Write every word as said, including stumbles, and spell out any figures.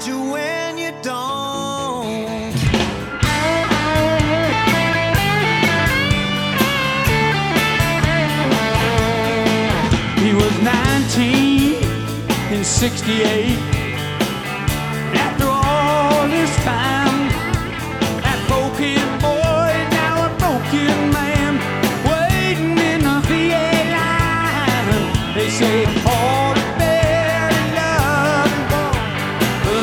about you when you don't. He was nineteen in sixty-eight. After all this time, that broken boy, now a broken man, waiting in the V A line. They say